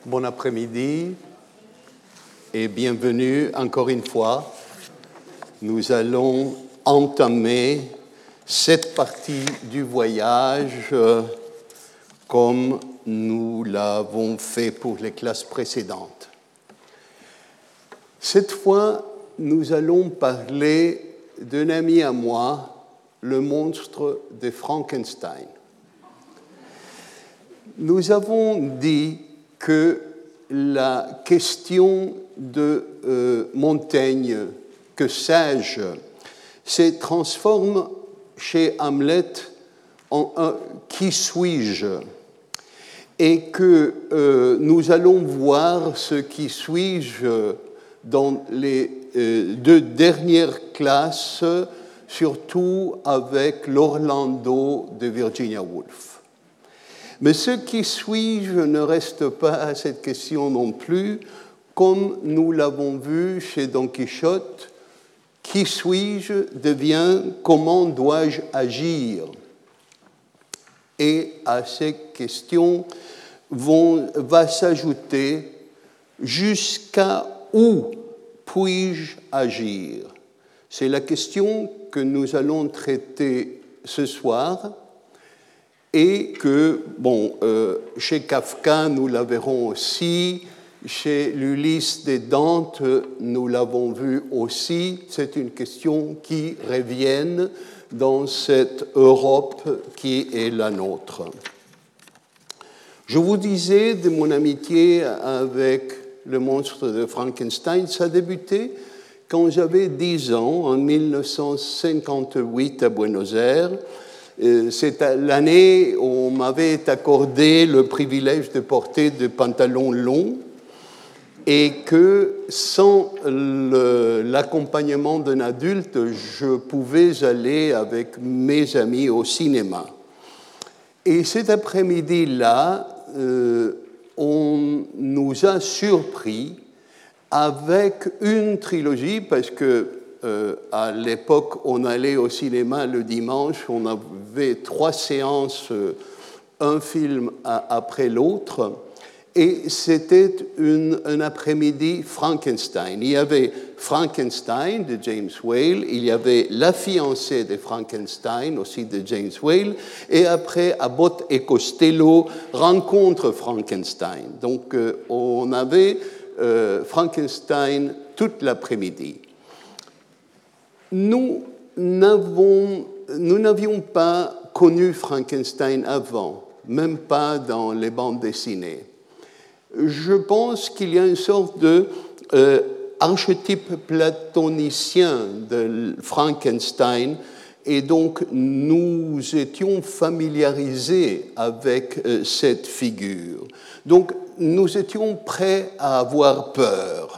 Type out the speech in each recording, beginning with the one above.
Bon après-midi et bienvenue encore une fois. Nous allons entamer cette partie du voyage comme nous l'avons fait pour les classes précédentes. Cette fois, nous allons parler d'un ami à moi, le monstre de Frankenstein. Nous avons dit que la question de Montaigne, que sais-je, se transforme chez Hamlet en un « qui suis-je » et que nous allons voir ce « qui suis-je » dans les deux dernières classes, surtout avec l'Orlando de Virginia Woolf. Mais ce qui suis-je ne reste pas à cette question non plus, comme nous l'avons vu chez Don Quichotte, qui suis-je devient comment dois-je agir? Et à ces questions va s'ajouter jusqu'à où puis-je agir? C'est la question que nous allons traiter ce soir. Et que, chez Kafka, nous la verrons aussi, chez l'Ulysse de Dante, nous l'avons vu aussi. C'est une question qui revient dans cette Europe qui est la nôtre. Je vous disais de mon amitié avec le monstre de Frankenstein, ça a débuté quand j'avais 10 ans, en 1958 à Buenos Aires. C'est l'année où on m'avait accordé le privilège de porter des pantalons longs et que sans l'accompagnement d'un adulte, je pouvais aller avec mes amis au cinéma. Et cet après-midi-là, on nous a surpris avec une trilogie parce que à l'époque, on allait au cinéma le dimanche, on avait 3 séances, un film après l'autre, et c'était un après-midi Frankenstein. Il y avait Frankenstein de James Whale, il y avait La fiancée de Frankenstein, aussi de James Whale, et après Abbott et Costello, Rencontre Frankenstein. Donc on avait Frankenstein toute l'après-midi. Nous n'avions pas connu Frankenstein avant, même pas dans les bandes dessinées. Je pense qu'il y a une sorte d'archétype platonicien de Frankenstein, et donc nous étions familiarisés avec cette figure. Donc nous étions prêts à avoir peur.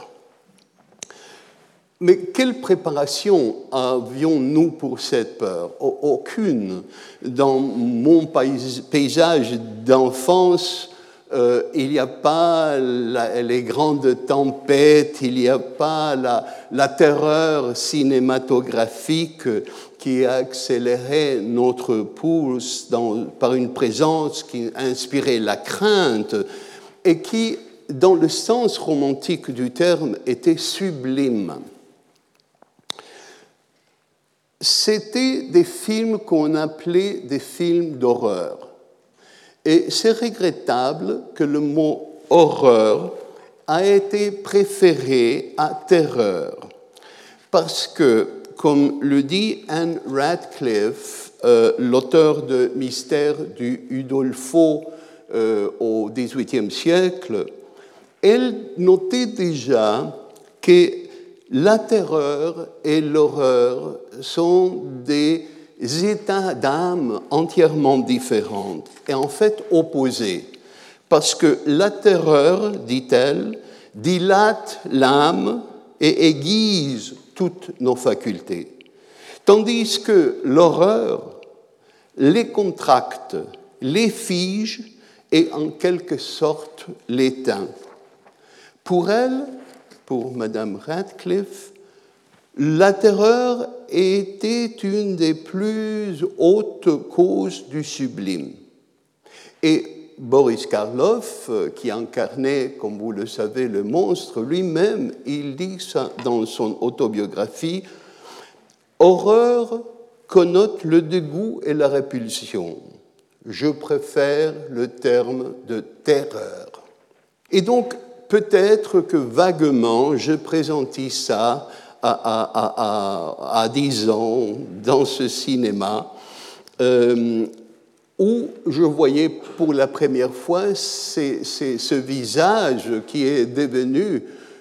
Mais quelle préparation avions-nous pour cette peur? Aucune. Dans mon paysage d'enfance, il n'y a pas les grandes tempêtes, il n'y a pas la terreur cinématographique qui a accéléré notre pouce par une présence qui inspirait la crainte et qui, dans le sens romantique du terme, était sublime. C'était des films qu'on appelait des films d'horreur. Et c'est regrettable que le mot « horreur » a été préféré à « terreur ». Parce que, comme le dit Anne Radcliffe, l'auteur de Mystère du Udolpho au XVIIIe siècle, elle notait déjà que la terreur et l'horreur sont des états d'âme entièrement différents et en fait opposés. Parce que la terreur, dit-elle, dilate l'âme et aiguise toutes nos facultés. Tandis que l'horreur les contracte, les fige et en quelque sorte l'éteint. Pour elle, pour Madame Radcliffe, la terreur était une des plus hautes causes du sublime. Et Boris Karloff, qui incarnait, comme vous le savez, le monstre, lui-même, il dit ça dans son autobiographie, « Horreur connote le dégoût et la répulsion. Je préfère le terme de terreur. » Et donc, peut-être que vaguement, je présentais ça à 10 ans dans ce cinéma, où je voyais pour la première fois ce visage qui est devenu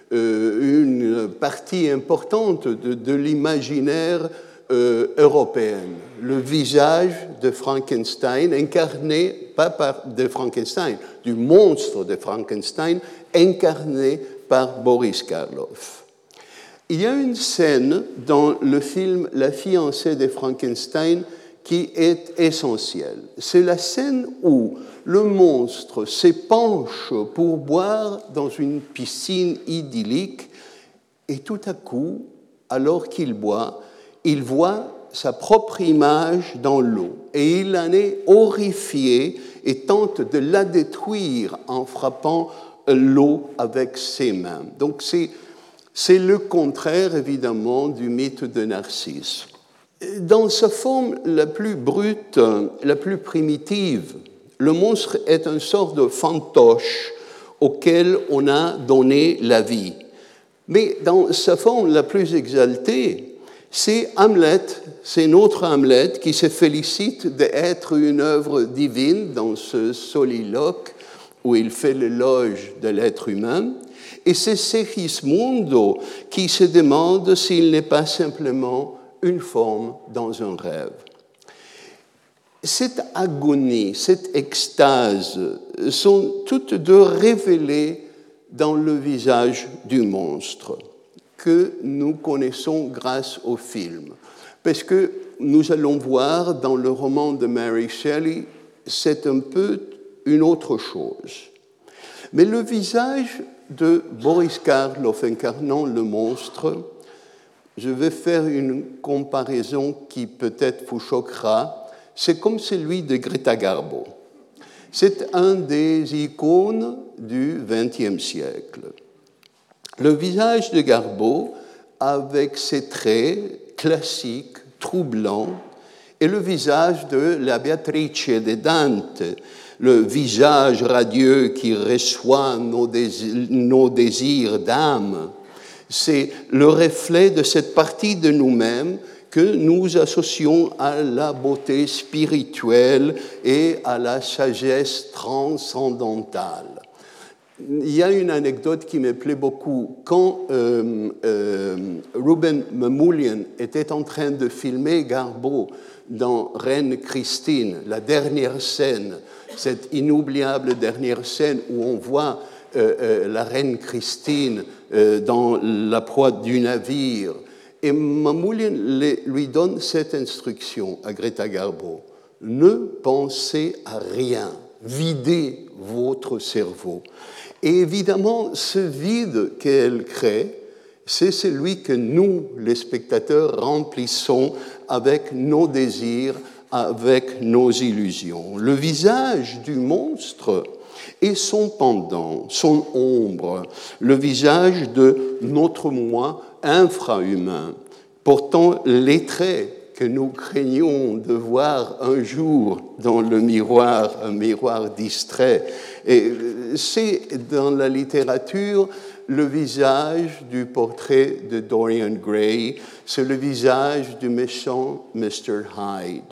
une partie importante de l'imaginaire européen. Le visage de Frankenstein, incarné, pas par de Frankenstein, du monstre de Frankenstein, incarné par Boris Karloff. Il y a une scène dans le film La fiancée de Frankenstein qui est essentielle. C'est la scène où le monstre s'épanche pour boire dans une piscine idyllique et tout à coup, alors qu'il boit, il voit sa propre image dans l'eau et il en est horrifié et tente de la détruire en frappant l'eau avec ses mains. Donc c'est le contraire, évidemment, du mythe de Narcisse. Dans sa forme la plus brute, la plus primitive, le monstre est une sorte de fantoche auquel on a donné la vie. Mais dans sa forme la plus exaltée, c'est Hamlet, c'est notre Hamlet qui se félicite d'être une œuvre divine dans ce soliloque où il fait l'éloge de l'être humain. Et c'est Segismundo qui se demande s'il n'est pas simplement une forme dans un rêve. Cette agonie, cette extase sont toutes deux révélées dans le visage du monstre que nous connaissons grâce au film. Parce que nous allons voir dans le roman de Mary Shelley, c'est un peu une autre chose. Mais le visage de Boris Karloff incarnant le monstre, je vais faire une comparaison qui peut-être vous choquera, c'est comme celui de Greta Garbo. C'est un des icônes du XXe siècle. Le visage de Garbo, avec ses traits classiques, troublants, est le visage de la Beatrice de Dante, le visage radieux qui reçoit nos désirs d'âme. C'est le reflet de cette partie de nous-mêmes que nous associons à la beauté spirituelle et à la sagesse transcendantale. Il y a une anecdote qui me plaît beaucoup. Quand Ruben Mamoulian était en train de filmer Garbo dans Reine Christine, la dernière scène, cette inoubliable dernière scène où on voit la reine Christine dans la proie du navire, et Mamoulian lui donne cette instruction à Greta Garbo: ne pensez à rien, videz votre cerveau. Et évidemment, ce vide qu'elle crée, c'est celui que nous, les spectateurs, remplissons avec nos désirs, avec nos illusions. Le visage du monstre et son pendant, son ombre, le visage de notre moi infrahumain, portant les traits que nous craignons de voir un jour dans le miroir, un miroir distrait. Et c'est dans la littérature le visage du portrait de Dorian Gray, c'est le visage du méchant Mr. Hyde.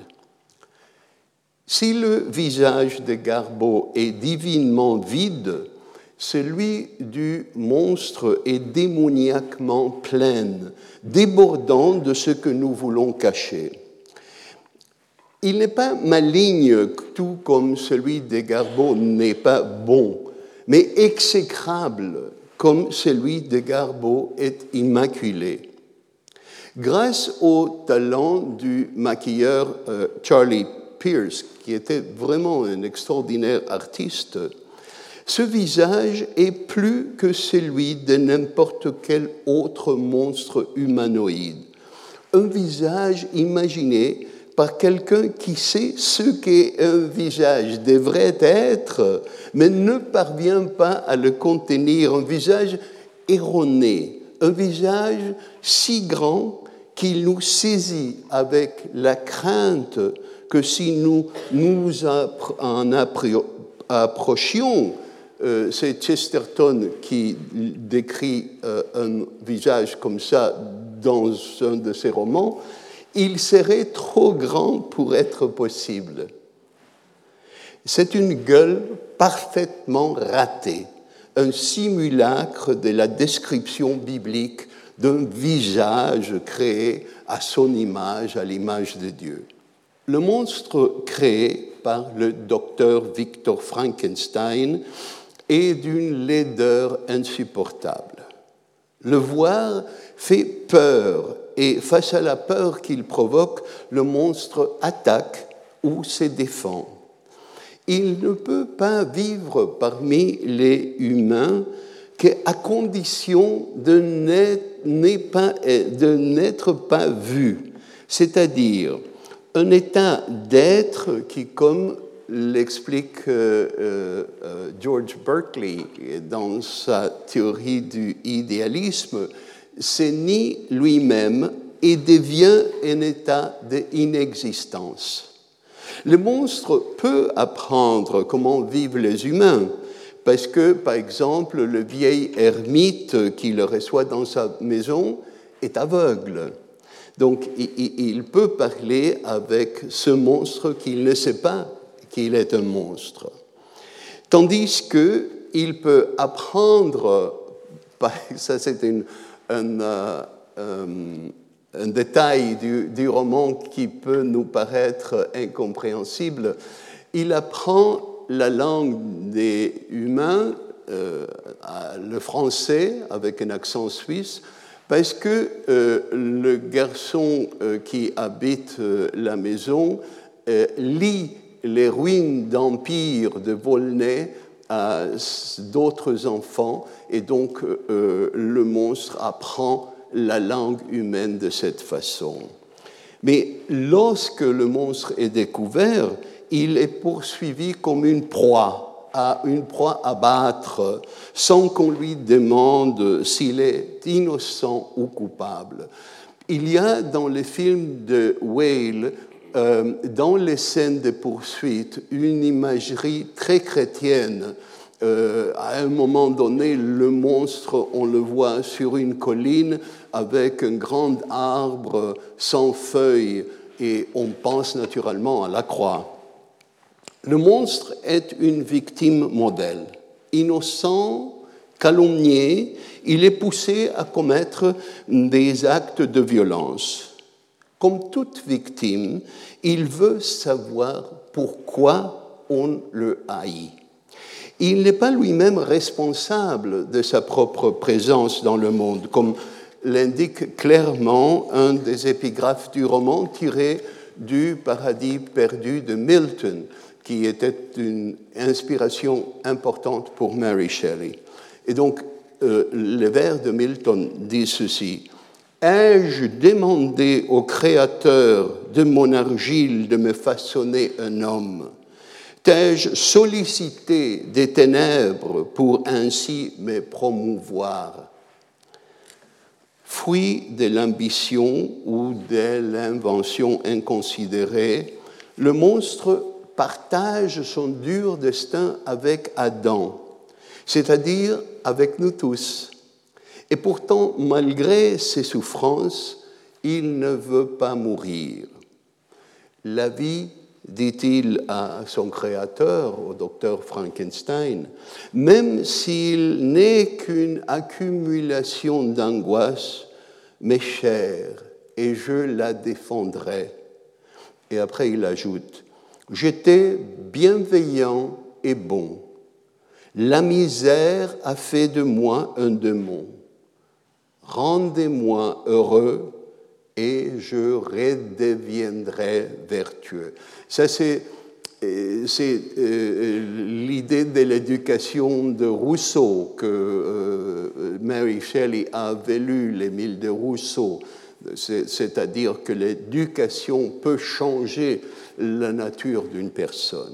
Si le visage de Garbo est divinement vide, celui du monstre est démoniaquement plein, débordant de ce que nous voulons cacher. Il n'est pas maligne, tout comme celui de Garbo n'est pas bon, mais exécrable, comme celui de Garbo est immaculé. Grâce au talent du maquilleur Charlie Pierce, qui était vraiment un extraordinaire artiste, ce visage est plus que celui de n'importe quel autre monstre humanoïde. Un visage imaginé par quelqu'un qui sait ce qu'un visage devrait être, mais ne parvient pas à le contenir. Un visage erroné, un visage si grand qu'il nous saisit avec la crainte que si nous nous en approchions, c'est Chesterton qui décrit un visage comme ça dans un de ses romans, il serait trop grand pour être possible. C'est une gueule parfaitement ratée, un simulacre de la description biblique d'un visage créé à son image, à l'image de Dieu. Le monstre créé par le docteur Victor Frankenstein est d'une laideur insupportable. Le voir fait peur, et face à la peur qu'il provoque, le monstre attaque ou se défend. Il ne peut pas vivre parmi les humains qu'à condition de n'être pas vu, c'est-à-dire un état d'être qui, comme l'explique George Berkeley dans sa théorie du idéalisme, se nie lui-même et devient un état d'inexistence. Le monstre peut apprendre comment vivent les humains, parce que, par exemple, le vieil ermite qui le reçoit dans sa maison est aveugle. Donc, il peut parler avec ce monstre qu'il ne sait pas qu'il est un monstre. Tandis qu'il peut apprendre, ça c'est un détail du roman qui peut nous paraître incompréhensible, il apprend la langue des humains, le français avec un accent suisse, parce que le garçon qui habite la maison lit les ruines d'empire de Volney à d'autres enfants, et donc le monstre apprend la langue humaine de cette façon. Mais lorsque le monstre est découvert, il est poursuivi comme une proie à battre, sans qu'on lui demande s'il est innocent ou coupable. Il y a dans les films de Whale, dans les scènes de poursuite, une imagerie très chrétienne. À un moment donné, le monstre, on le voit sur une colline avec un grand arbre sans feuilles, et on pense naturellement à la croix. Le monstre est une victime modèle. Innocent, calomnié, il est poussé à commettre des actes de violence. Comme toute victime, il veut savoir pourquoi on le haït. Il n'est pas lui-même responsable de sa propre présence dans le monde, comme l'indique clairement un des épigraphes du roman tiré du Paradis perdu de Milton, qui était une inspiration importante pour Mary Shelley. Et donc, les vers de Milton disent ceci: « Ai-je demandé au Créateur de mon argile de me façonner un homme ? T'ai-je sollicité des ténèbres pour ainsi me promouvoir ? » Fruit de l'ambition ou de l'invention inconsidérée, le monstre partage son dur destin avec Adam, c'est-à-dire avec nous tous. Et pourtant, malgré ses souffrances, il ne veut pas mourir. La vie, dit-il à son créateur, au docteur Frankenstein, même s'il n'est qu'une accumulation d'angoisse, m'est chère et je la défendrai. Et après il ajoute: j'étais bienveillant et bon. La misère a fait de moi un démon. Rendez-moi heureux et je redeviendrai vertueux. Ça, c'est l'idée de l'éducation de Rousseau, que Mary Shelley avait lu, l'Émile de Rousseau, c'est-à-dire que l'éducation peut changer la nature d'une personne.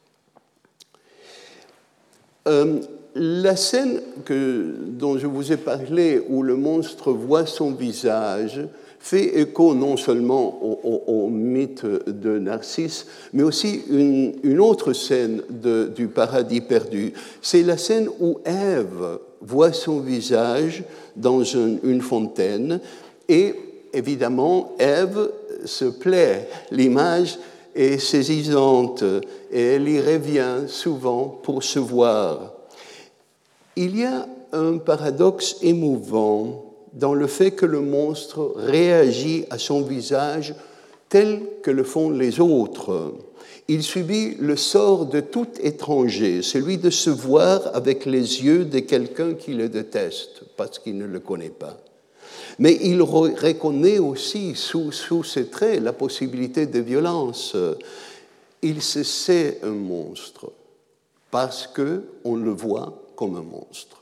La scène dont je vous ai parlé, où le monstre voit son visage, fait écho non seulement au mythe de Narcisse, mais aussi une autre scène du paradis perdu. C'est la scène où Ève voit son visage dans une fontaine, et évidemment, Ève se plaît. L'image est saisissante, et elle y revient souvent pour se voir. Il y a un paradoxe émouvant dans le fait que le monstre réagit à son visage tel que le font les autres. Il subit le sort de tout étranger, celui de se voir avec les yeux de quelqu'un qui le déteste, parce qu'il ne le connaît pas. Mais il reconnaît aussi, sous ses traits, la possibilité de violence. Il se sait un monstre, parce qu'on le voit comme un monstre.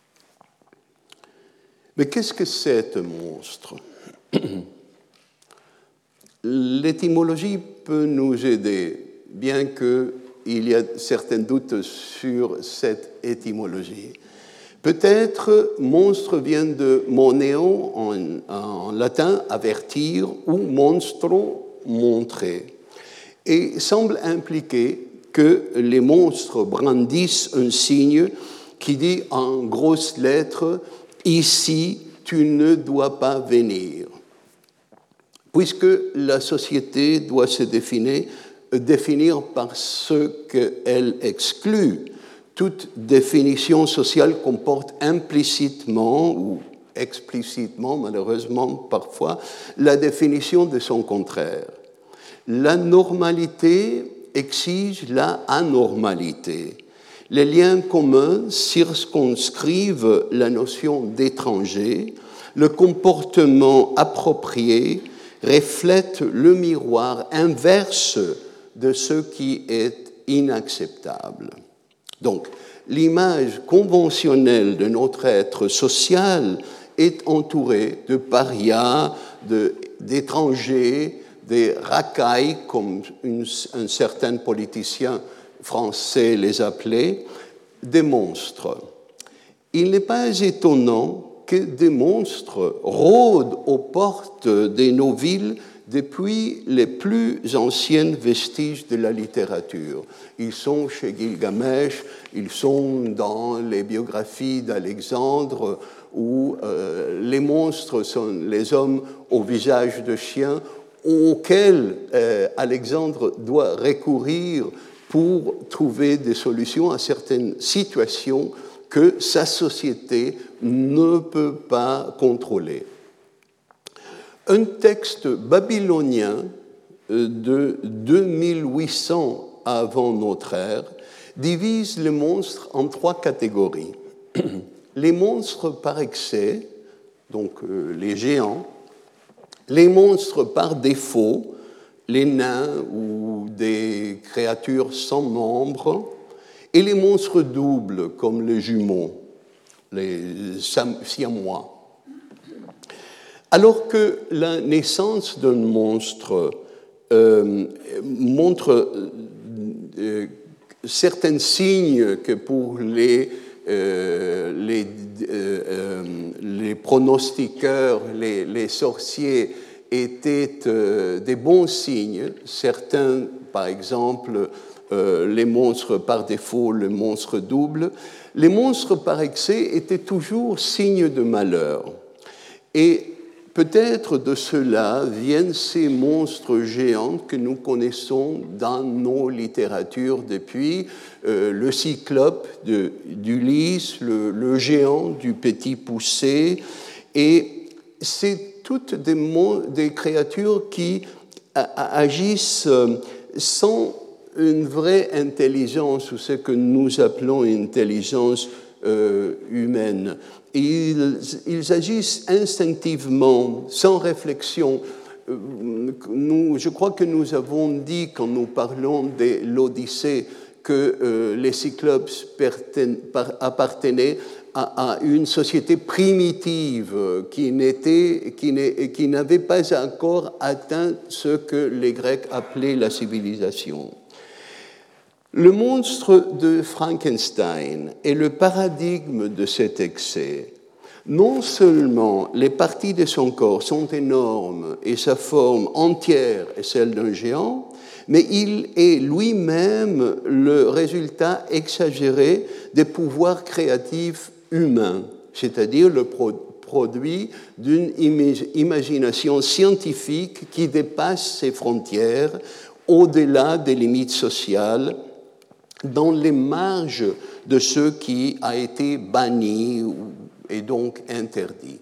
Mais qu'est-ce que c'est un monstre? L'étymologie peut nous aider, bien qu'il y ait certains doutes sur cette étymologie. Peut-être monstre vient de moneo en latin, avertir, ou monstro, montrer, et semble impliquer que les monstres brandissent un signe qui dit en grosses lettres « Ici, tu ne dois pas venir ». Puisque la société doit se définir par ce qu'elle exclut. Toute définition sociale comporte implicitement ou explicitement, malheureusement parfois, la définition de son contraire. La normalité exige la anormalité. Les liens communs circonscrivent la notion d'étranger. Le comportement approprié reflète le miroir inverse de ce qui est inacceptable. Donc, l'image conventionnelle de notre être social est entourée de parias, d'étrangers, des racailles, comme un certain politicien français les appelait, des monstres. Il n'est pas étonnant que des monstres rôdent aux portes de nos villes depuis les plus anciens vestiges de la littérature. Ils sont chez Gilgamesh, ils sont dans les biographies d'Alexandre, où les monstres sont les hommes au visage de chien, auxquels Alexandre doit recourir pour trouver des solutions à certaines situations que sa société ne peut pas contrôler. Un texte babylonien de 2800 avant notre ère divise les monstres en 3 catégories. Les monstres par excès, donc les géants, les monstres par défaut, les nains ou des créatures sans membres, et les monstres doubles comme les jumeaux, les siamois. Alors que la naissance d'un monstre montre certains signes que pour les pronostiqueurs, les sorciers, étaient des bons signes. Certains, par exemple, les monstres par défaut, le monstre double. Les monstres par excès étaient toujours signes de malheur. Et peut-être de cela viennent ces monstres géants que nous connaissons dans nos littératures depuis le cyclope d'Ulysse, le géant du Petit Poucet, et c'est toutes des créatures qui agissent sans une vraie intelligence, ou ce que nous appelons une intelligence humaine. Ils agissent instinctivement, sans réflexion. Je crois que nous avons dit, quand nous parlons de l'Odyssée, que les Cyclopes appartenaient à une société primitive qui n'avait pas encore atteint ce que les Grecs appelaient la civilisation. Le monstre de Frankenstein est le paradigme de cet excès. Non seulement les parties de son corps sont énormes et sa forme entière est celle d'un géant, mais il est lui-même le résultat exagéré des pouvoirs créatifs humains, c'est-à-dire le produit d'une imagination scientifique qui dépasse ses frontières au-delà des limites sociales, dans les marges de ce qui a été banni et donc interdit.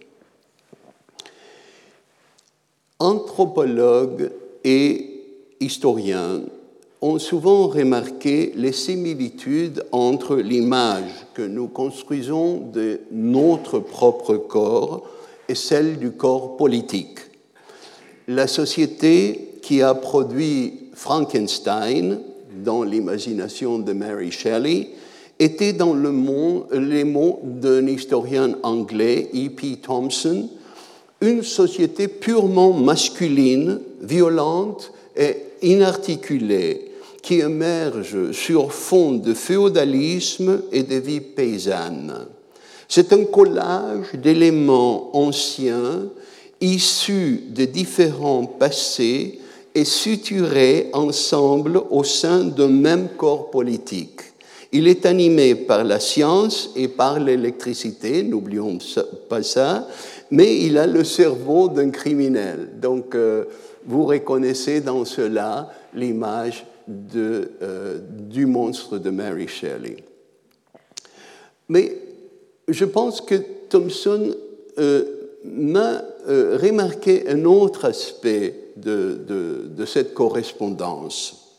Anthropologues et historiens ont souvent remarqué les similitudes entre l'image que nous construisons de notre propre corps et celle du corps politique. La société qui a produit Frankenstein, dans l'imagination de Mary Shelley, était dans les mots d'un historien anglais, E.P. Thompson, une société purement masculine, violente et inarticulée, qui émerge sur fond de féodalisme et de vie paysanne. C'est un collage d'éléments anciens issus de différents passés et suturés ensemble au sein d'un même corps politique. Il est animé par la science et par l'électricité, n'oublions pas ça, mais il a le cerveau d'un criminel. Donc, vous reconnaissez dans cela l'image du monstre de Mary Shelley. Mais je pense que Thompson m'a remarqué un autre aspect de cette correspondance.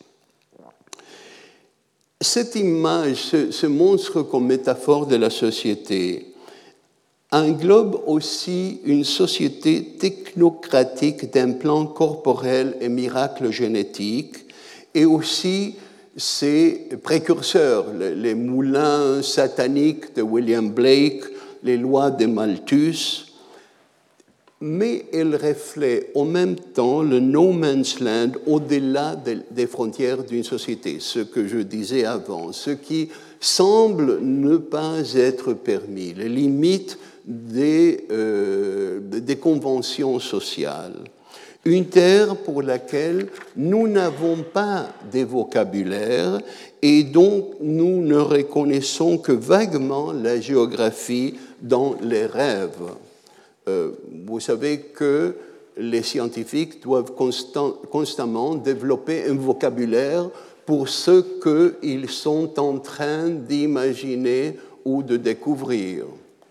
Cette image, ce monstre comme métaphore de la société, englobe aussi une société technocratique d'implants corporels et miracles génétiques, et aussi ses précurseurs, les moulins sataniques de William Blake, les lois de Malthus, mais elle reflète en même temps le no man's land au-delà des frontières d'une société, ce que je disais avant, ce qui semble ne pas être permis, les limites des conventions sociales. Une terre pour laquelle nous n'avons pas de vocabulaire et dont nous ne reconnaissons que vaguement la géographie dans les rêves. Vous savez que les scientifiques doivent constamment développer un vocabulaire pour ce qu'ils sont en train d'imaginer ou de découvrir.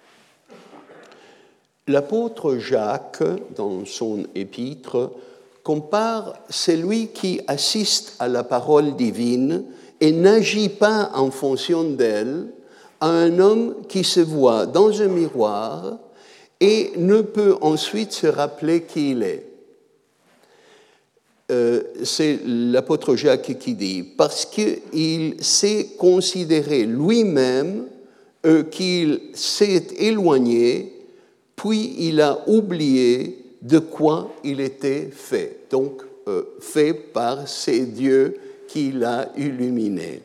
L'apôtre Jacques, dans son épître, compare celui qui assiste à la parole divine et n'agit pas en fonction d'elle à un homme qui se voit dans un miroir et ne peut ensuite se rappeler qui il est. C'est l'apôtre Jacques qui dit, parce qu'il s'est considéré lui-même qu'il s'est éloigné, puis il a oublié de quoi il était fait, donc fait par ces dieux qu'il a illuminés.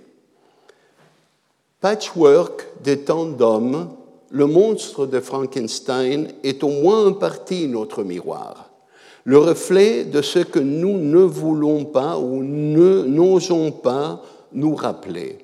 Patchwork des temps d'hommes, le monstre de Frankenstein est au moins en partie notre miroir, le reflet de ce que nous ne voulons pas ou n'osons pas nous rappeler.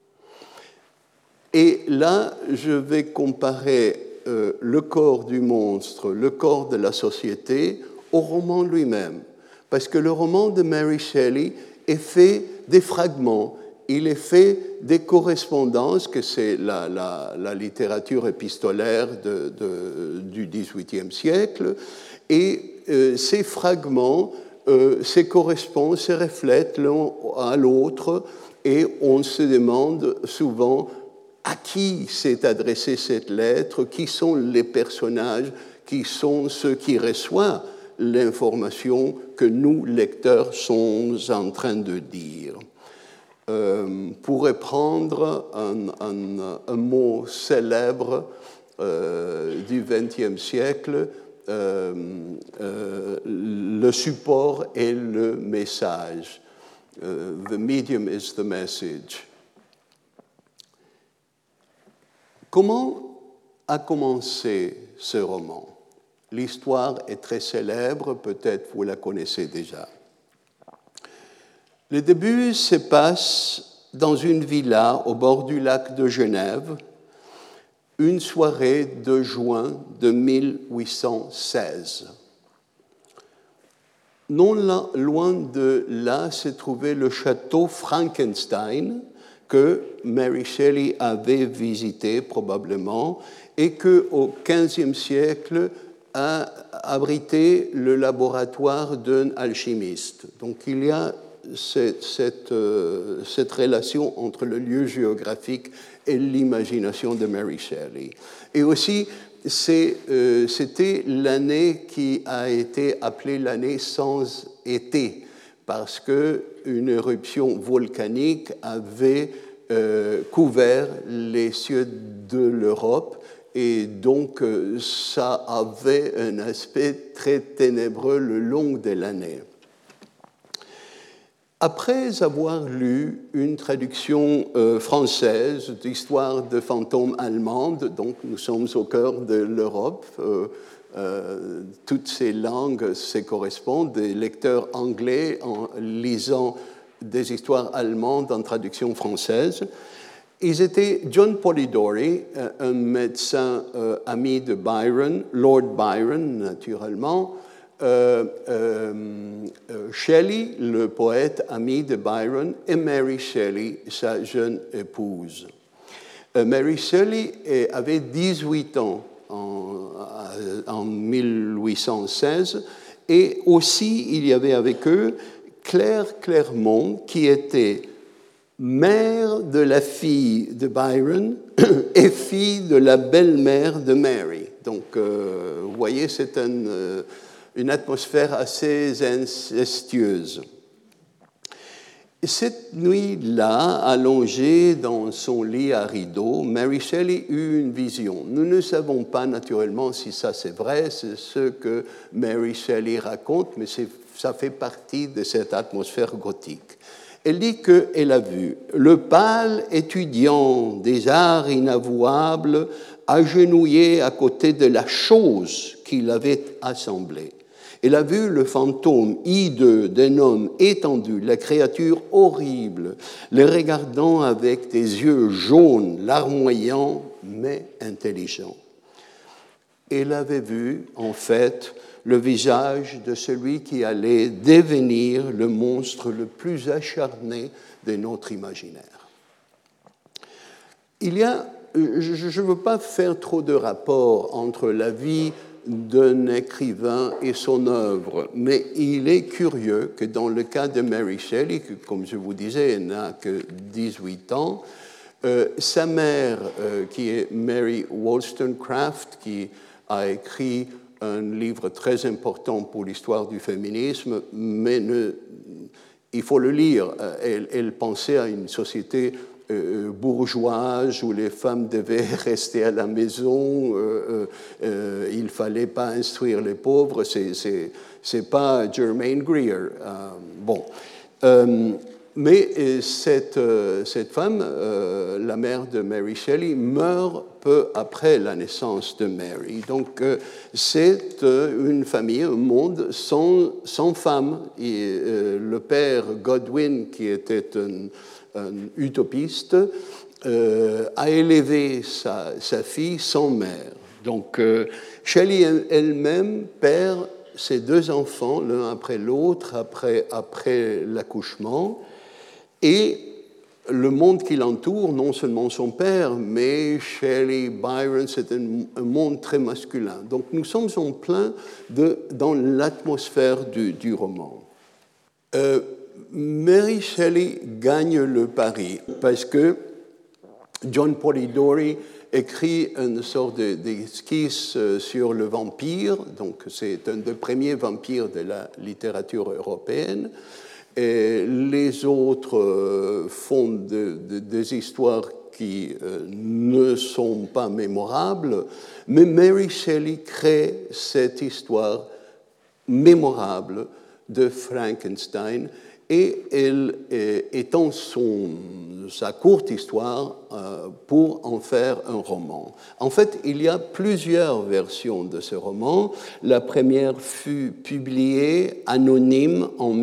Et là, je vais comparer le corps du monstre, le corps de la société, au roman lui-même. Parce que le roman de Mary Shelley est fait des fragments, il est fait des correspondances, que c'est la littérature épistolaire du XVIIIe siècle, et ces fragments se reflètent l'un à l'autre, et on se demande souvent à qui s'est adressée cette lettre, qui sont les personnages, qui sont ceux qui reçoivent l'information que nous, lecteurs, sommes en train de dire. pourrait prendre un mot célèbre du XXe siècle, le support et le message. The medium is the message. Comment a commencé ce roman? L'histoire est très célèbre, peut-être vous la connaissez déjà. Le début se passe dans une villa au bord du lac de Genève, une soirée de juin de 1816. Non loin de là se trouvait le château Frankenstein que Mary Shelley avait visité probablement et qu'au XVe siècle a abrité le laboratoire d'un alchimiste. Donc il y a cette relation entre le lieu géographique et l'imagination de Mary Shelley. Et aussi, c'était l'année qui a été appelée l'année sans été, parce qu'une éruption volcanique avait couvert les cieux de l'Europe, et donc ça avait un aspect très ténébreux le long de l'année. Après avoir lu une traduction française d'Histoire de fantômes allemande, donc nous sommes au cœur de l'Europe, toutes ces langues se correspondent, des lecteurs anglais en lisant des histoires allemandes en traduction française. Ils étaient John Polidori, un médecin ami de Byron, Lord Byron naturellement, Shelley, le poète ami de Byron, et Mary Shelley, sa jeune épouse. Mary Shelley avait 18 ans en 1816, et aussi il y avait avec eux Claire Clermont, qui était mère de la fille de Byron et fille de la belle-mère de Mary. Donc, vous voyez, c'est une atmosphère assez incestueuse. Cette nuit-là, allongée dans son lit à rideaux, Mary Shelley eut une vision. Nous ne savons pas naturellement si ça c'est vrai, c'est ce que Mary Shelley raconte, mais ça fait partie de cette atmosphère gothique. Elle dit qu'elle a vu le pâle étudiant des arts inavouables agenouillé à côté de la chose qu'il avait assemblée. Elle a vu le fantôme hideux d'un homme étendu, la créature horrible, le regardant avec des yeux jaunes, larmoyants, mais intelligents. Elle avait vu, en fait, le visage de celui qui allait devenir le monstre le plus acharné de notre imaginaire. Je ne veux pas faire trop de rapport entre la vie d'un écrivain et son œuvre, mais il est curieux que dans le cas de Mary Shelley, que, comme je vous disais, elle n'a que 18 ans, sa mère, qui est Mary Wollstonecraft, qui a écrit un livre très important pour l'histoire du féminisme, mais il faut le lire. Elle pensait à une société bourgeoise où les femmes devaient rester à la maison, il ne fallait pas instruire les pauvres, c'est pas Germaine Greer. Mais cette femme, la mère de Mary Shelley, meurt peu après la naissance de Mary. Donc c'est une famille, un monde sans femme. Et, le père Godwin, qui était un utopiste, a élevé sa fille sans mère. Donc Shelley elle-même perd ses deux enfants, l'un après l'autre, après l'accouchement. Et le monde qui l'entoure, non seulement son père, mais Shelley, Byron, c'est un monde très masculin. Donc nous sommes en plein dans l'atmosphère du roman. Mary Shelley gagne le pari parce que John Polidori écrit une sorte d'esquisse sur le vampire, donc c'est un des premiers vampires de la littérature européenne. Et les autres font des histoires qui ne sont pas mémorables, mais Mary Shelley crée cette histoire mémorable de Frankenstein et elle étend sa courte histoire pour en faire un roman. En fait, il y a plusieurs versions de ce roman. La première fut publiée anonyme en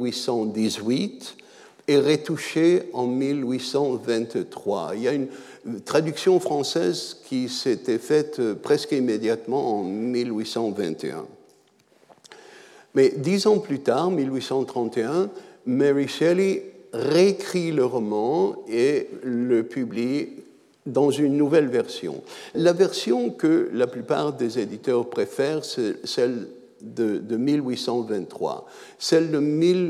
1818 et retouchée en 1823. Il y a une traduction française qui s'était faite presque immédiatement en 1821. Mais 10 ans plus tard, 1831, Mary Shelley réécrit le roman et le publie dans une nouvelle version. La version que la plupart des éditeurs préfèrent, c'est celle de 1823. Celle de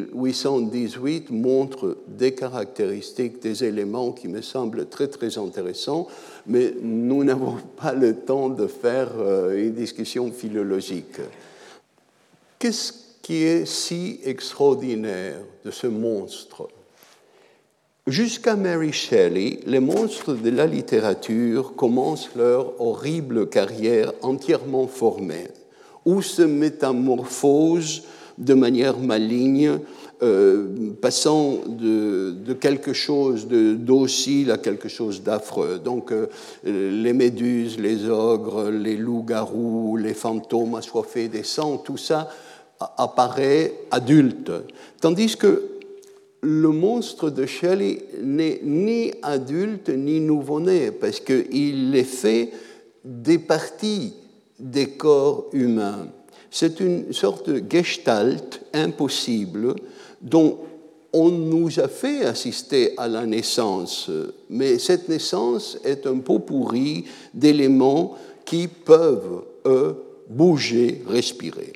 1818 montre des caractéristiques, des éléments qui me semblent très, très intéressants, mais nous n'avons pas le temps de faire une discussion philologique. Qu'est-ce qui est si extraordinaire de ce monstre? Jusqu'à Mary Shelley, les monstres de la littérature commencent leur horrible carrière entièrement formée, où se métamorphosent de manière maligne, passant de quelque chose de docile à quelque chose d'affreux. Donc les méduses, les ogres, les loups-garous, les fantômes assoiffés des sangs, tout ça apparaît adulte. Tandis que le monstre de Shelley n'est ni adulte ni nouveau-né, parce qu'il est fait des parties des corps humains. C'est une sorte de gestalt impossible dont on nous a fait assister à la naissance, mais cette naissance est un pot-pourri d'éléments qui peuvent, eux, bouger, respirer.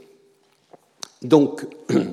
Donc,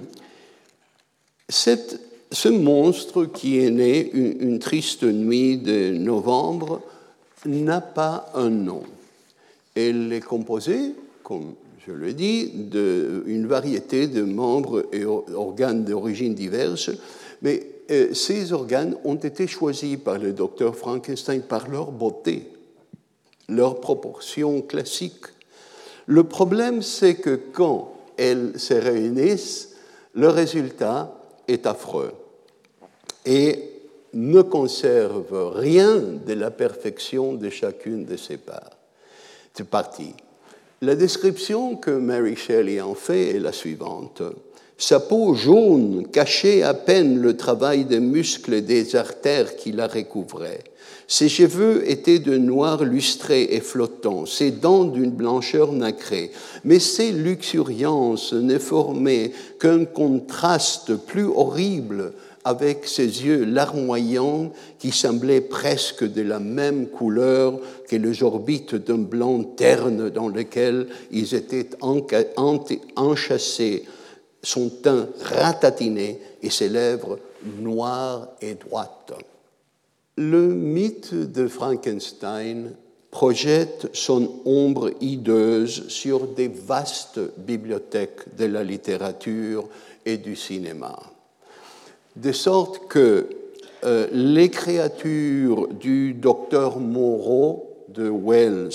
ce monstre qui est né une triste nuit de novembre n'a pas un nom. Elle est composée, comme je le dis, d'une variété de membres et organes d'origine diverses, mais ces organes ont été choisis par le docteur Frankenstein par leur beauté, leur proportion classique. Le problème, c'est que quand elles se réunissent, le résultat est affreux et ne conserve rien de la perfection de chacune de ses parties. La description que Mary Shelley en fait est la suivante. Sa peau jaune cachait à peine le travail des muscles et des artères qui la recouvraient. Ses cheveux étaient de noir lustré et flottant, ses dents d'une blancheur nacrée. Mais ces luxuriances ne formaient qu'un contraste plus horrible avec ses yeux larmoyants qui semblaient presque de la même couleur que les orbites d'un blanc terne dans lequel ils étaient enchâssés, son teint ratatiné et ses lèvres noires et droites. Le mythe de Frankenstein projette son ombre hideuse sur des vastes bibliothèques de la littérature et du cinéma. De sorte que les créatures du docteur Moreau de Wells,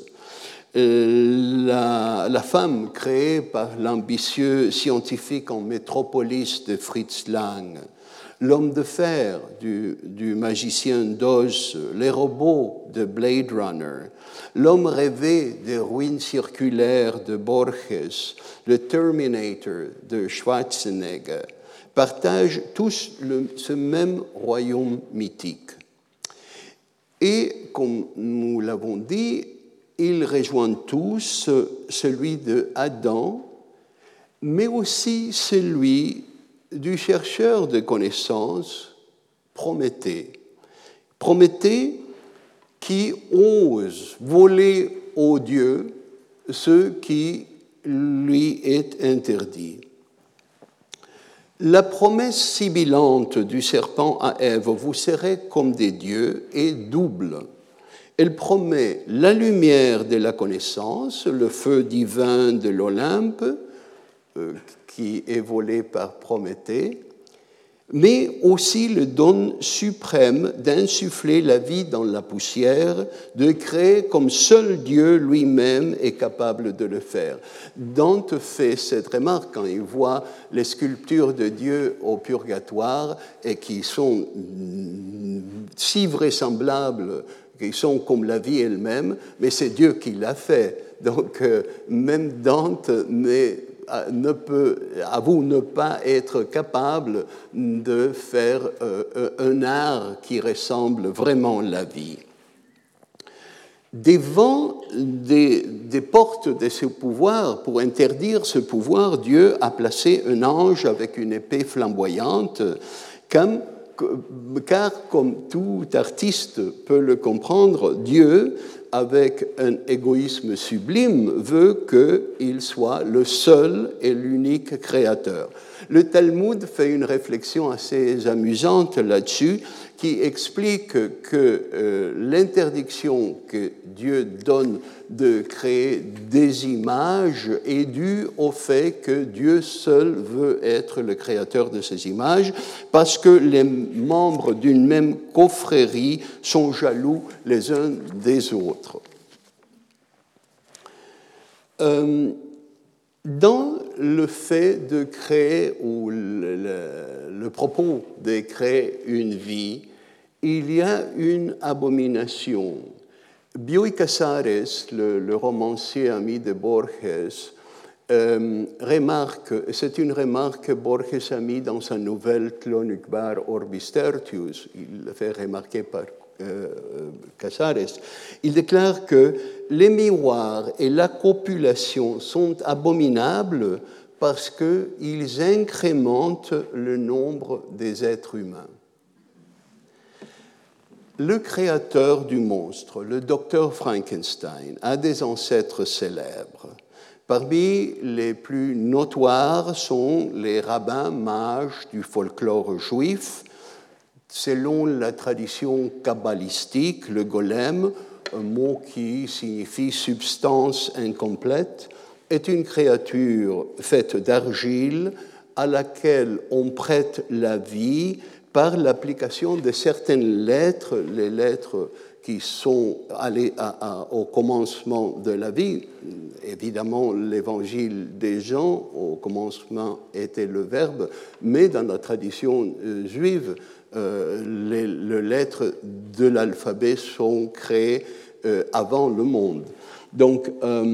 la femme créée par l'ambitieux scientifique en métropolis de Fritz Lang, l'homme de fer du magicien d'Oz, les robots de Blade Runner, l'homme rêvé des ruines circulaires de Borges, le Terminator de Schwarzenegger, partagent tous ce même royaume mythique. Et, comme nous l'avons dit, ils rejoignent tous celui de Adam, mais aussi celui du chercheur de connaissances, Prométhée. Prométhée qui ose voler aux dieux ce qui lui est interdit. La promesse sibilante du serpent à Ève, vous serez comme des dieux, est double. Elle promet la lumière de la connaissance, le feu divin de l'Olympe, qui est volé par Prométhée, mais aussi le don suprême d'insuffler la vie dans la poussière, de créer comme seul Dieu lui-même est capable de le faire. Dante fait cette remarque quand il voit les sculptures de Dieu au purgatoire et qui sont si vraisemblables, qui sont comme la vie elle-même, mais c'est Dieu qui l'a fait. Donc même Dante avoue ne pas être capable de faire un art qui ressemble vraiment à la vie. Devant des portes de ce pouvoir, pour interdire ce pouvoir, Dieu a placé un ange avec une épée flamboyante, car comme tout artiste peut le comprendre, Dieu, avec un égoïsme sublime, veut qu'il soit le seul et l'unique créateur. Le Talmud fait une réflexion assez amusante là-dessus, qui explique que l'interdiction que Dieu donne de créer des images est due au fait que Dieu seul veut être le créateur de ces images, parce que les membres d'une même confrérie sont jaloux les uns des autres. Dans le fait de créer, ou le propos de créer une vie, il y a une abomination. Bioy Casares, le romancier ami de Borges, remarque, c'est une remarque que Borges a mis dans sa nouvelle Clonukbar Orbis Tertius, il l'a fait remarquer par Casares. Il déclare que les miroirs et la copulation sont abominables parce qu'ils incrémentent le nombre des êtres humains. Le créateur du monstre, le docteur Frankenstein, a des ancêtres célèbres. Parmi les plus notoires sont les rabbins mages du folklore juif. Selon la tradition kabbalistique, le golem, un mot qui signifie substance incomplète, est une créature faite d'argile à laquelle on prête la vie par l'application de certaines lettres, les lettres qui sont allées au commencement de la vie. Évidemment, l'évangile des Jean, au commencement, était le Verbe, mais dans la tradition juive, les lettres de l'alphabet sont créées avant le monde. Donc,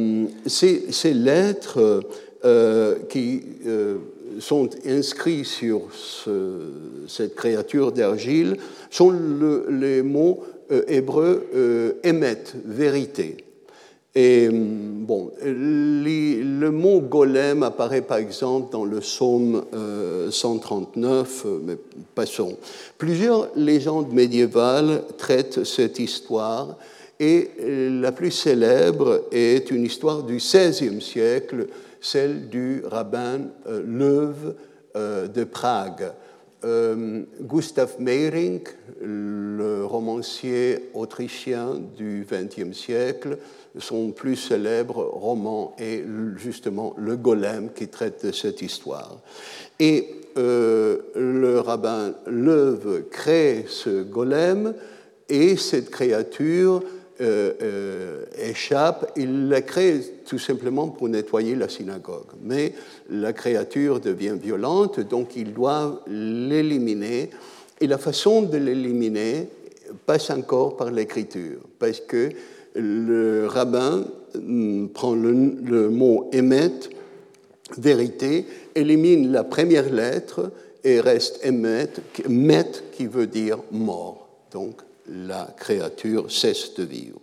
ces lettres qui sont inscrites sur cette créature d'argile sont les mots hébreux émet, vérité. Et bon, le mot golem apparaît par exemple dans le psaume 139, mais passons. Plusieurs légendes médiévales traitent cette histoire, et la plus célèbre est une histoire du XVIe siècle, celle du rabbin Löw de Prague. Gustav Meyrink, le romancier autrichien du XXe siècle, son plus célèbre roman est justement Le Golem qui traite de cette histoire. Et le rabbin Löw crée ce golem et cette créature échappe. Il la crée tout simplement pour nettoyer la synagogue. Mais la créature devient violente, donc il doit l'éliminer. Et la façon de l'éliminer passe encore par l'écriture, parce que le rabbin prend le mot émet, vérité, élimine la première lettre et reste émet, qui veut dire mort. Donc la créature cesse de vivre.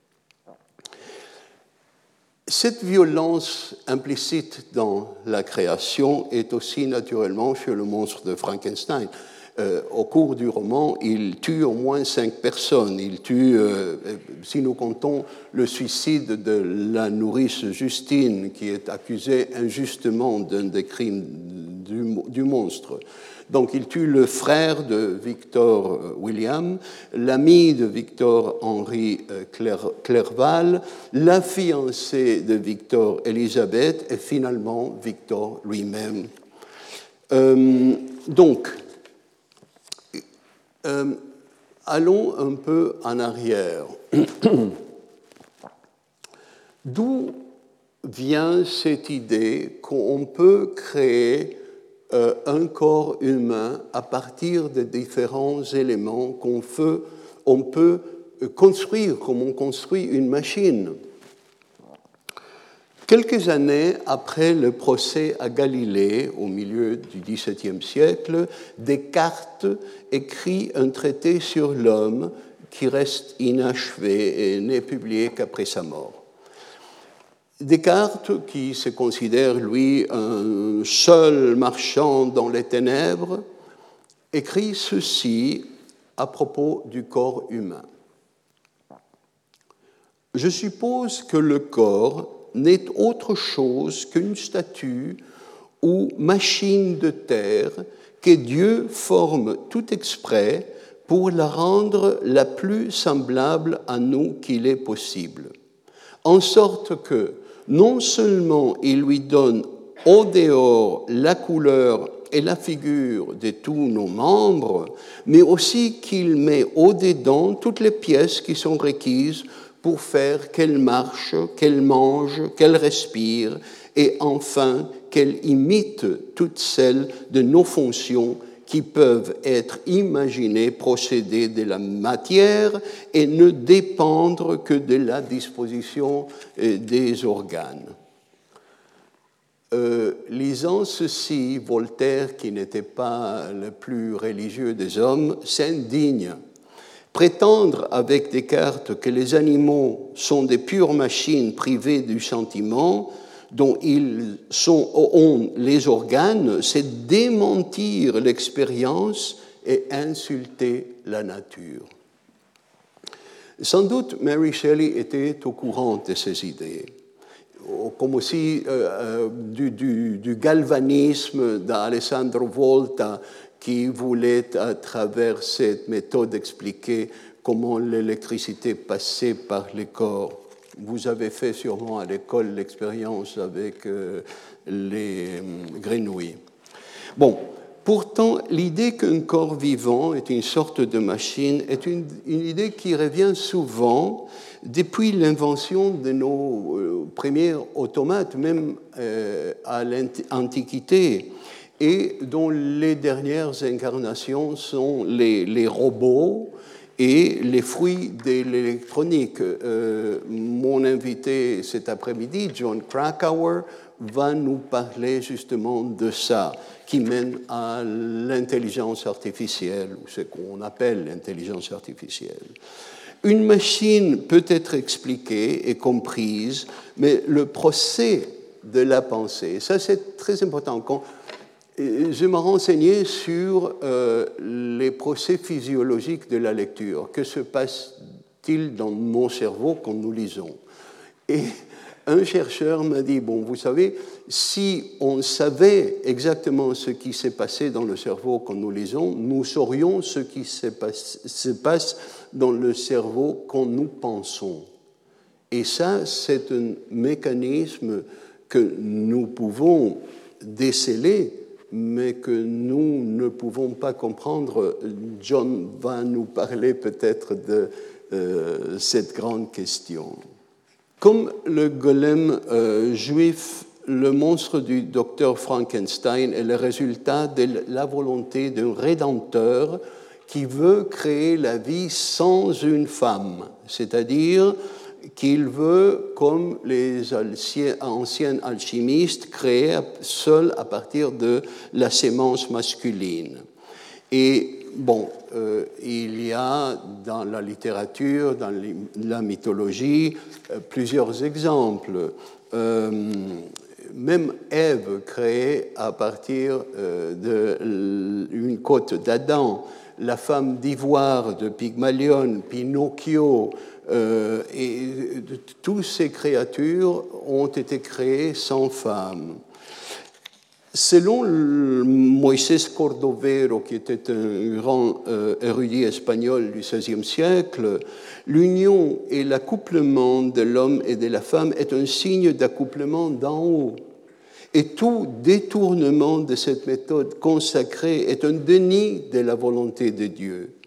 Cette violence implicite dans la création est aussi naturellement chez le monstre de Frankenstein. Au cours du roman, il tue au moins 5 personnes. Il tue, si nous comptons le suicide de la nourrice Justine, qui est accusée injustement d'un des crimes du monstre. Donc il tue le frère de Victor William, l'ami de Victor Henri Clerval, la fiancée de Victor Elisabeth et finalement Victor lui-même. Donc, Allons un peu en arrière. D'où vient cette idée qu'on peut créer un corps humain à partir de différents éléments on peut construire comme on construit une machine? Quelques années après le procès à Galilée, au milieu du XVIIe siècle, Descartes écrit un traité sur l'homme qui reste inachevé et n'est publié qu'après sa mort. Descartes, qui se considère, lui, un seul marchand dans les ténèbres, écrit ceci à propos du corps humain. « Je suppose que le corps n'est autre chose qu'une statue ou machine de terre que Dieu forme tout exprès pour la rendre la plus semblable à nous qu'il est possible, en sorte que non seulement il lui donne au dehors la couleur et la figure de tous nos membres, mais aussi qu'il met au-dedans toutes les pièces qui sont requises pour faire qu'elle marche, qu'elle mange, qu'elle respire, et enfin qu'elle imite toutes celles de nos fonctions qui peuvent être imaginées procéder de la matière et ne dépendre que de la disposition des organes. Lisant ceci, Voltaire, qui n'était pas le plus religieux des hommes, s'indigne. Prétendre avec Descartes que les animaux sont des pures machines privées du sentiment dont ils ont les organes, c'est démentir l'expérience et insulter la nature. Sans doute, Mary Shelley était au courant de ces idées, comme aussi du galvanisme d'Alessandro Volta, qui voulait, à travers cette méthode, expliquer comment l'électricité passait par les corps. Vous avez fait sûrement à l'école l'expérience avec les grenouilles. Bon, pourtant, l'idée qu'un corps vivant est une sorte de machine est une idée qui revient souvent depuis l'invention de nos premiers automates, même à l'Antiquité, et dont les dernières incarnations sont les robots et les fruits de l'électronique. Mon invité cet après-midi, John Krakauer, va nous parler justement de ça, qui mène à l'intelligence artificielle, ou ce qu'on appelle l'intelligence artificielle. Une machine peut être expliquée et comprise, mais le procès de la pensée, ça c'est très important. Je me renseignais sur les procès physiologiques de la lecture. Que se passe-t-il dans nos cerveaux quand nous lisons? Et un chercheur m'a dit, bon, vous savez, si on savait exactement ce qui s'est passé dans le cerveau quand nous lisons, nous saurions ce qui se passe dans le cerveau quand nous pensons. Et ça, c'est un mécanisme que nous pouvons déceler, mais que nous ne pouvons pas comprendre. John va nous parler peut-être de cette grande question. Comme le golem juif, le monstre du docteur Frankenstein est le résultat de la volonté d'un rédempteur qui veut créer la vie sans une femme, c'est-à-dire qu'il veut, comme les anciens alchimistes, créer seul à partir de la sémence masculine. Et bon, il y a dans la littérature, dans la mythologie, plusieurs exemples. Même Ève, créée à partir d'une côte d'Adam, la femme d'ivoire de Pygmalion, Pinocchio, et toutes ces créatures ont été créées sans femme. Selon Moisés Cordovero, qui était un grand érudit espagnol du XVIe siècle, l'union et l'accouplement de l'homme et de la femme est un signe d'accouplement d'en haut. Et tout détournement de cette méthode consacrée est un déni de la volonté de Dieu.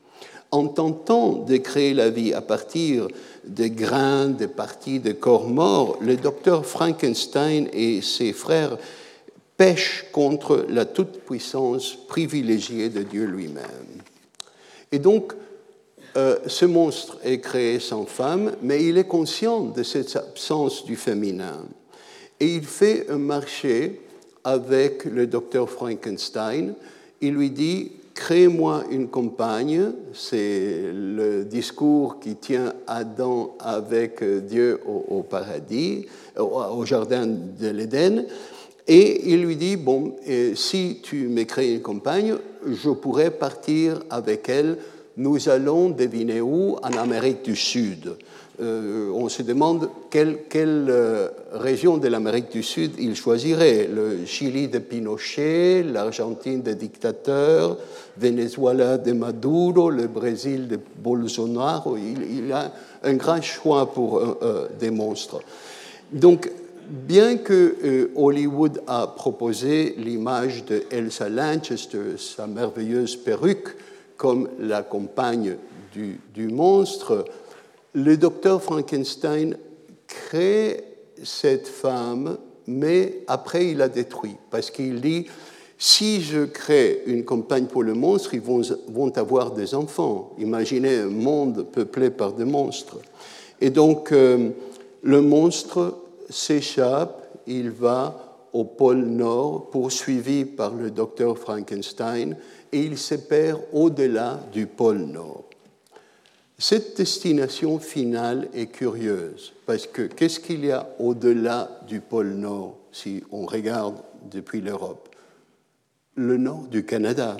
En tentant de créer la vie à partir des grains, des parties de corps morts, le docteur Frankenstein et ses frères pêchent contre la toute-puissance privilégiée de Dieu lui-même. Et donc, ce monstre est créé sans femme, mais il est conscient de cette absence du féminin. Et il fait un marché avec le docteur Frankenstein. Il lui dit « Crée-moi une compagne », c'est le discours qui tient Adam avec Dieu au paradis, au jardin de l'Éden. Et il lui dit « Bon, si tu me crées une compagne, je pourrais partir avec elle. Nous allons deviner où, en Amérique du Sud. » On se demande quelle région de l'Amérique du Sud il choisirait. Le Chili de Pinochet, l'Argentine des dictateurs, Venezuela de Maduro, le Brésil de Bolsonaro. Il a un grand choix pour des monstres. Donc, bien que Hollywood a proposé l'image de Elsa Lanchester, sa merveilleuse perruque, comme la compagne du monstre, le docteur Frankenstein crée cette femme, mais après il la détruit, parce qu'il dit « si je crée une compagne pour le monstre, ils vont avoir des enfants. Imaginez un monde peuplé par des monstres. » Et donc, le monstre s'échappe, il va au pôle Nord, poursuivi par le docteur Frankenstein, et il se perd au-delà du pôle Nord. Cette destination finale est curieuse, parce que qu'est-ce qu'il y a au-delà du pôle Nord, si on regarde depuis l'Europe? Le nord du Canada.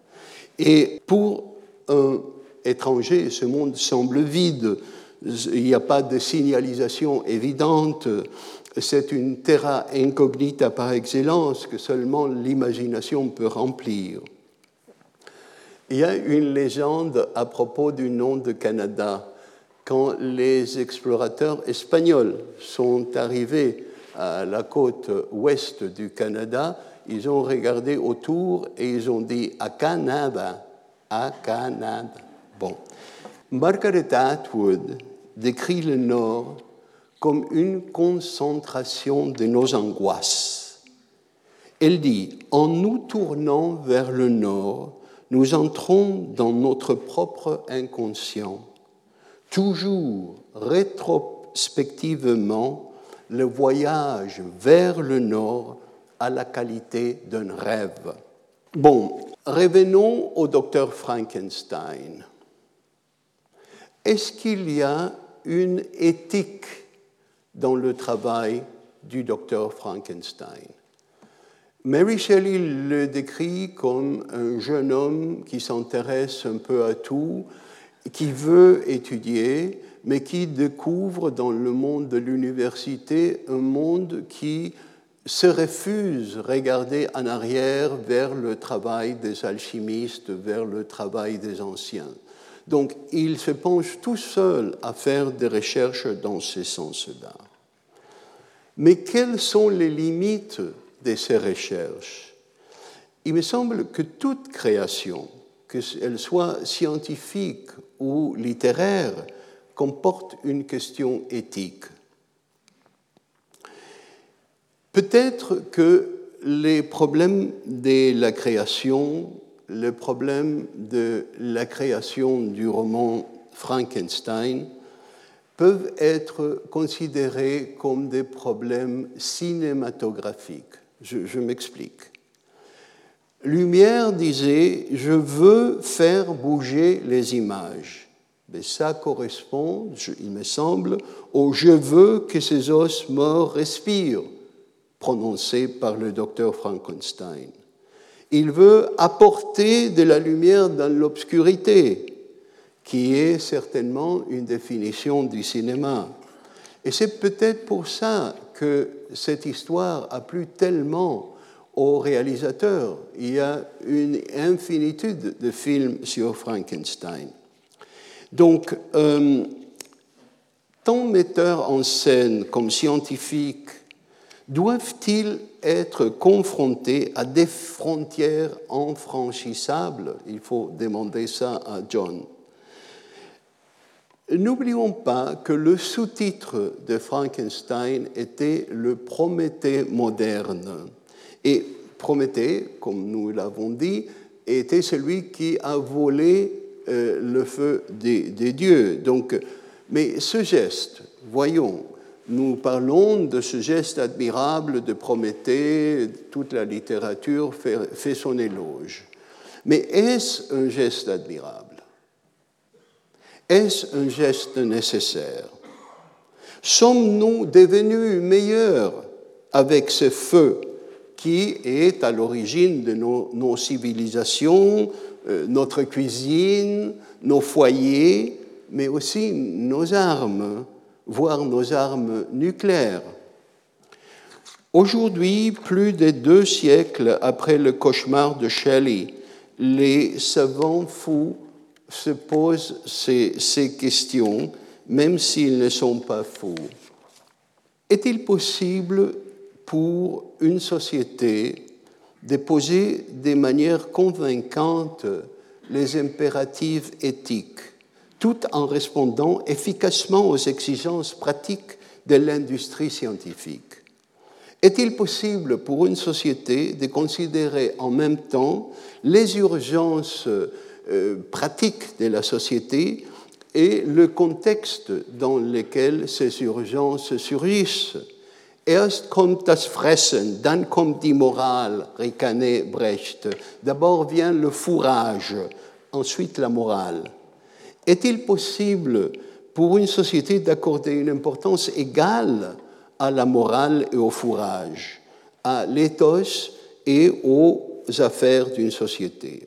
Et pour un étranger, ce monde semble vide, il n'y a pas de signalisation évidente, c'est une terra incognita par excellence que seulement l'imagination peut remplir. Il y a une légende à propos du nom de Canada. Quand les explorateurs espagnols sont arrivés à la côte ouest du Canada, ils ont regardé autour et ils ont dit « à Canada, à Canada ». Bon. Margaret Atwood décrit le Nord comme une concentration de nos angoisses. Elle dit « en nous tournant vers le Nord, nous entrons dans notre propre inconscient. Toujours rétrospectivement, le voyage vers le Nord a la qualité d'un rêve. » Bon, revenons au docteur Frankenstein. Est-ce qu'il y a une éthique dans le travail du docteur Frankenstein? Mary Shelley le décrit comme un jeune homme qui s'intéresse un peu à tout, qui veut étudier, mais qui découvre dans le monde de l'université un monde qui se refuse à regarder en arrière vers le travail des alchimistes, vers le travail des anciens. Donc, il se penche tout seul à faire des recherches dans ce sens-là. Mais quelles sont les limites de ces recherches? Il me semble que toute création, qu'elle soit scientifique ou littéraire, comporte une question éthique. Peut-être que les problèmes de la création, le problème de la création du roman Frankenstein peuvent être considérés comme des problèmes cinématographiques. Je m'explique. Lumière disait « je veux faire bouger les images ». Mais ça correspond, il me semble, au « je veux que ces os morts respirent » prononcé par le docteur Frankenstein. Il veut apporter de la lumière dans l'obscurité, qui est certainement une définition du cinéma. Et c'est peut-être pour ça que cette histoire a plu tellement aux réalisateurs. Il y a une infinitude de films sur Frankenstein. Donc, tant metteurs en scène comme scientifiques doivent-ils être confrontés à des frontières infranchissables? Il faut demander ça à John. N'oublions pas que le sous-titre de Frankenstein était le Prométhée moderne. Et Prométhée, comme nous l'avons dit, était celui qui a volé le feu des dieux. Donc, mais ce geste, voyons, nous parlons de ce geste admirable de Prométhée, toute la littérature fait son éloge. Mais est-ce un geste admirable? Est-ce un geste nécessaire? Sommes-nous devenus meilleurs avec ce feu qui est à l'origine de nos civilisations, notre cuisine, nos foyers, mais aussi nos armes, voire nos armes nucléaires? Aujourd'hui, plus de 2 siècles après le cauchemar de Shelley, les savants fous se posent ces questions, même s'ils ne sont pas fous. Est-il possible pour une société de poser de manière convaincante les impératifs éthiques, tout en répondant efficacement aux exigences pratiques de l'industrie scientifique? Est-il possible pour une société de considérer en même temps les urgences pratiques de la société et le contexte dans lequel ces urgences surgissent? Erst kommt das Fressen, dann kommt die Moral, ricanait Brecht. D'abord vient le fourrage, ensuite la morale. Est-il possible pour une société d'accorder une importance égale à la morale et au fourrage, à l'éthos et aux affaires d'une société?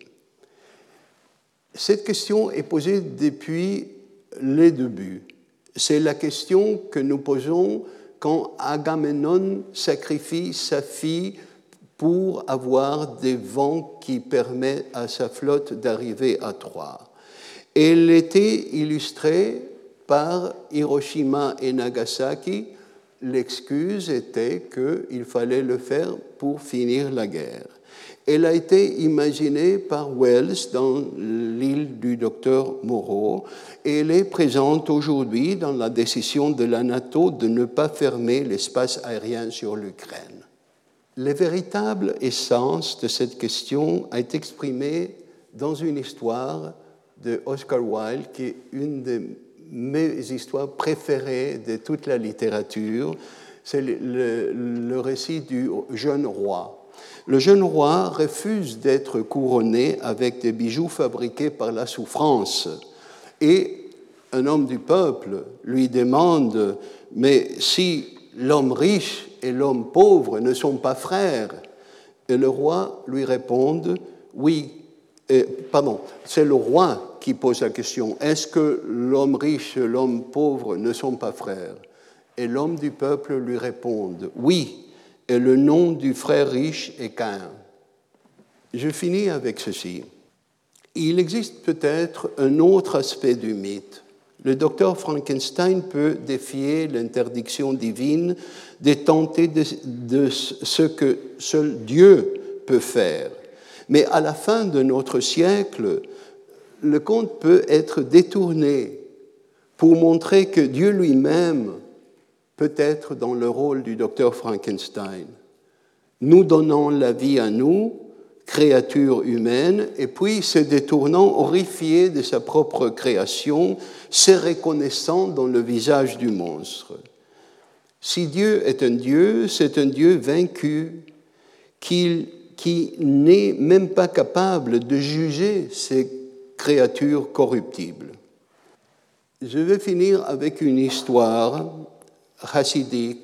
Cette question est posée depuis les débuts. C'est la question que nous posons quand Agamemnon sacrifie sa fille pour avoir des vents qui permettent à sa flotte d'arriver à Troie. Elle était illustrée par Hiroshima et Nagasaki. L'excuse était qu'il fallait le faire pour finir la guerre. Elle a été imaginée par Wells dans L'île du docteur Moreau et elle est présente aujourd'hui dans la décision de la NATO de ne pas fermer l'espace aérien sur l'Ukraine. La véritable essence de cette question a été exprimée dans une histoire de Oscar Wilde qui est une de mes histoires préférées de toute la littérature. C'est le récit du jeune roi. Le jeune roi refuse d'être couronné avec des bijoux fabriqués par la souffrance. Et un homme du peuple lui demande « Mais si l'homme riche et l'homme pauvre ne sont pas frères ?» Et le roi lui répond « Oui, c'est le roi qui pose la question. Est-ce que l'homme riche et l'homme pauvre ne sont pas frères ?» Et l'homme du peuple lui répond « Oui, et le nom du frère riche est Caïn. » Je finis avec ceci. Il existe peut-être un autre aspect du mythe. Le docteur Frankenstein peut défier l'interdiction divine de tenter de ce que seul Dieu peut faire. Mais à la fin de notre siècle, le conte peut être détourné pour montrer que Dieu lui-même peut être dans le rôle du docteur Frankenstein, nous donnant la vie à nous, créatures humaines, et puis se détournant horrifié de sa propre création, se reconnaissant dans le visage du monstre. Si Dieu est un Dieu, c'est un Dieu vaincu qui n'est même pas capable de juger ces créatures corruptibles. Je vais finir avec une histoire chassidique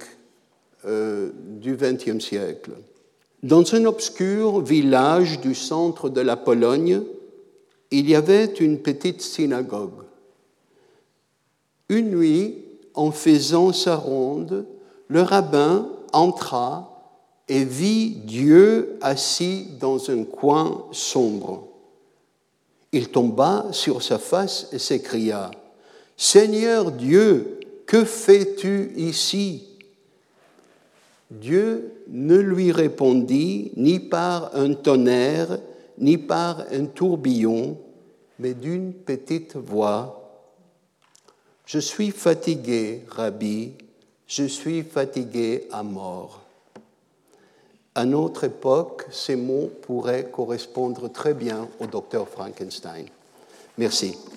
du XXe siècle. Dans un obscur village du centre de la Pologne, il y avait une petite synagogue. Une nuit, en faisant sa ronde, le rabbin entra et vit Dieu assis dans un coin sombre. Il tomba sur sa face et s'écria « Seigneur Dieu, que fais-tu ici ?» Dieu ne lui répondit ni par un tonnerre, ni par un tourbillon, mais d'une petite voix. Je suis fatigué, Rabbi, je suis fatigué à mort. À notre époque, ces mots pourraient correspondre très bien au docteur Frankenstein. Merci.